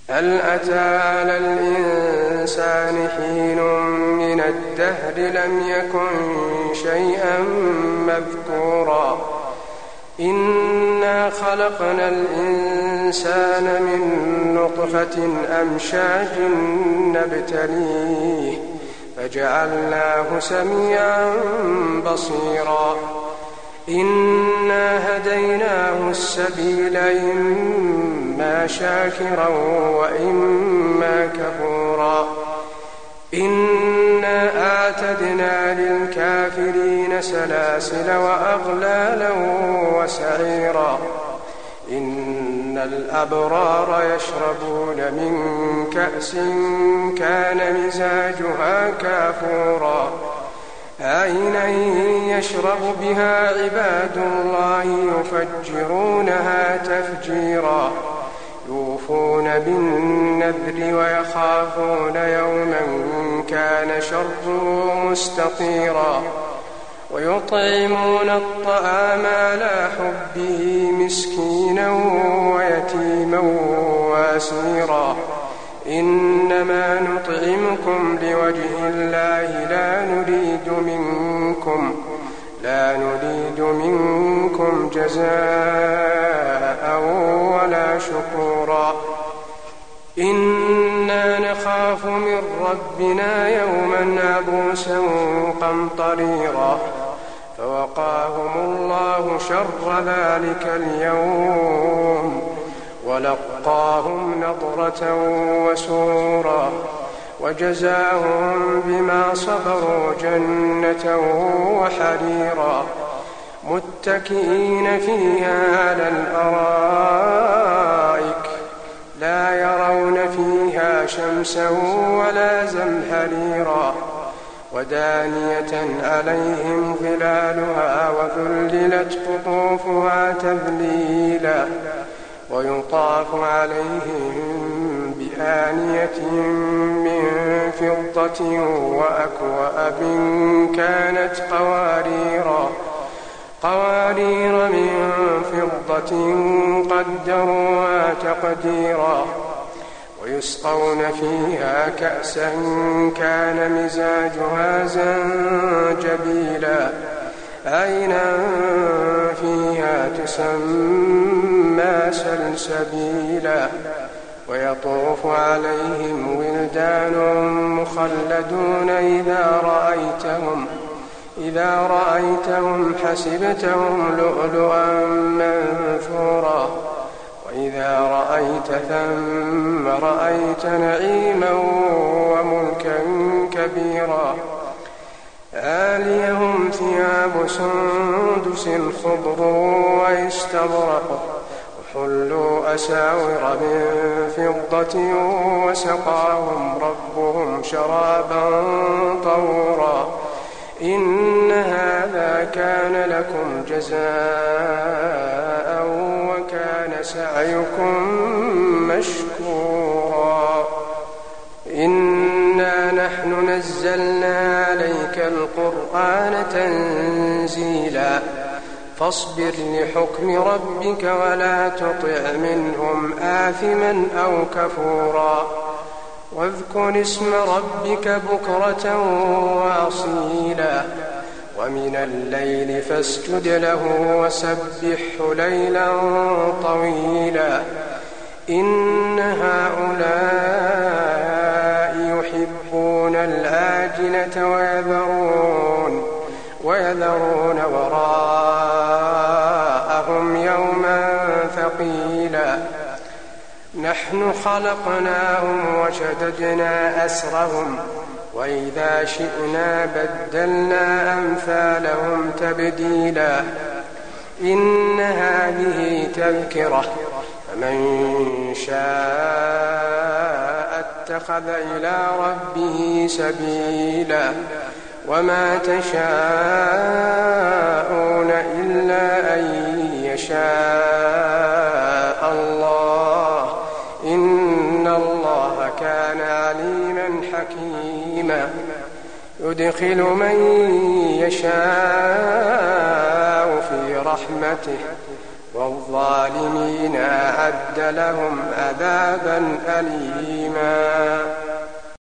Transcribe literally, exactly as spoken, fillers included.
هل أتى على الإنسان حين من الدهر لم يكن شيئا مذكورا إنا خلقنا الإنسان من نطفة أمشاج نبتليه فجعلناه سميعا بصيرا إنا هديناه السبيل إما شاكرا وإما كفورا إنا أعتدنا للكافرين سلاسل وأغلالا وسعيرا إن الأبرار يشربون من كأس كان مزاجها كافورا عينا يشرب بها عباد الله يفجرونها تفجيرا يوفون بالنذر ويخافون يوما كان شره مستطيرا ويطعمون الطعام على حبه مسكينا ويتيما واسيرا إنما نطعمكم لوجه الله لا نريد منكم لا نريد منكم جزاء ولا شكورا إنا نخاف من ربنا يوما عبوسا قمطريرا فوقاهم الله شر ذلك اليوم ولقاهم نضرة وسرورا وجزاهم بما صبروا جنة وحريرا متكئين فيها على الأرائك لا يرون فيها شمسا ولا زمهريرا ودانية عليهم ظلالها وذللت قطوفها تذليلا ويطاف عليهم بآنية من فضة وأكواب كانت قواريرا قوارير من فضة قدروها تقديرا ويسقون فيها كأسا كان مزاجها زنجبيلا عينا فيها تسمى سلسبيلا ويطوف عليهم ولدان مخلدون إذا رأيتهم إذا رأيتهم حسبتهم لؤلؤا منثورا وإذا رأيت ثم رأيت نعيما وملكا كبيرا عاليهم ثياب سندس خضر واستبرق وحلوا أساور من فضة وسقاهم ربهم شرابا طهورا إن هذا كان لكم جزاء وكان سعيكم مشكورا إنا نحن نزلنا عليك القرآن تنزيلا فاصبر لحكم ربك ولا تطع منهم آثما أو كفورا واذكر اسم ربك بكرة وأصيلا ومن الليل فاسجد له وسبحه ليلا طويلا إن هؤلاء يحبون العاجلة ويذرون, ويذرون وراءهم يوما ثقيلا نحن خلقناهم وشددنا أسرهم وإذا شئنا بدلنا أمثالهم تبديلا إن هذه تذكرة فمن شاء اتخذ إلى ربه سبيلا وما تشاءون إلا أن يشاء الله إن الله كان عليما حكيما يدخل من يشاء في رحمته والظالمين أعد لهم عذابا أليما.